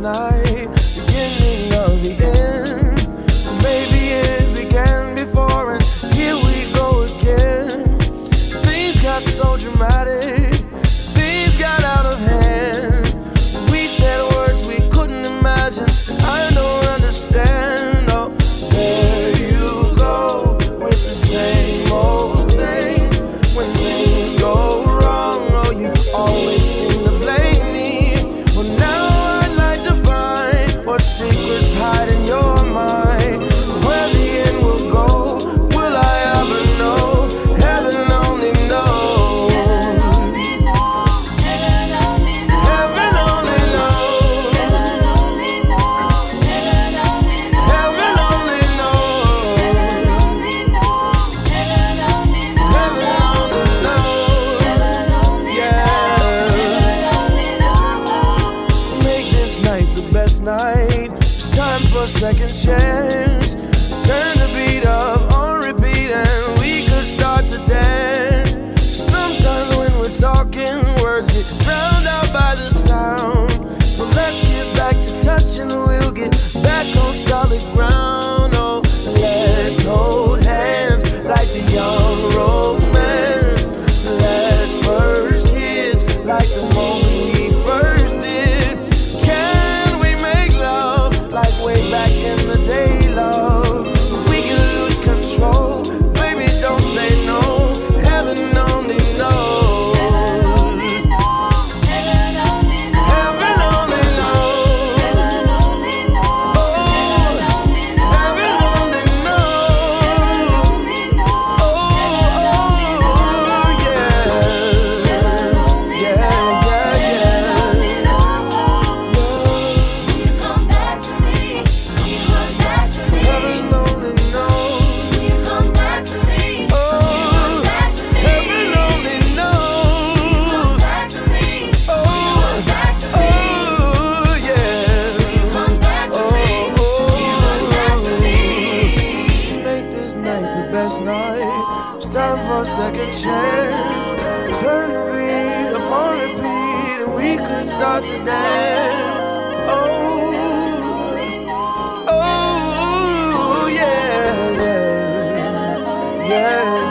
night, beginning of the end. Maybe it began before, and here we go again. Things got so dramatic, things got out of hand. We said words we couldn't imagine. I don't understand. Oh, there you go with the same old thing. When things go wrong, oh, you always seem to blame me. Well, now I'd like to find what secrets hide in your mind. Where the end will go, will I ever know? Heaven only knows. Heaven only knows. Heaven only knows. Heaven only knows. Heaven only knows. Heaven only knows. Heaven only knows. Heaven only knows. Heaven only knows. Heaven only knows. Heaven only knows. Make this night the best night. It's time for a second chance. Turn the beat up on repeat and we could start to dance. Sometimes when we're talking, words get drowned out by the sound. So let's get back to touching, we'll get back on solid ground. Oh, let's hold hands like the young romance. Let's first kiss like the moment we first did. Can we make love like way back in the day, love? We can lose control, baby, don't say no. Heaven only knows. Heaven only knows. Heaven only knows. Heaven only knows. Heaven only knows. Heaven only knows. Heaven only knows. Oh, yeah. Heaven only knows. You come back to me. You come back to me. Heaven only knows. You come back to me. Oh, back to me. Heaven only knows. You come back to me. Oh, back to me. Oh, yeah. You come back to me. You come back to me. Make this night the best night. It's time for a second chance. Turn the beat up on repeat and we could start to dance. Oh, oh, yeah, yeah, yeah.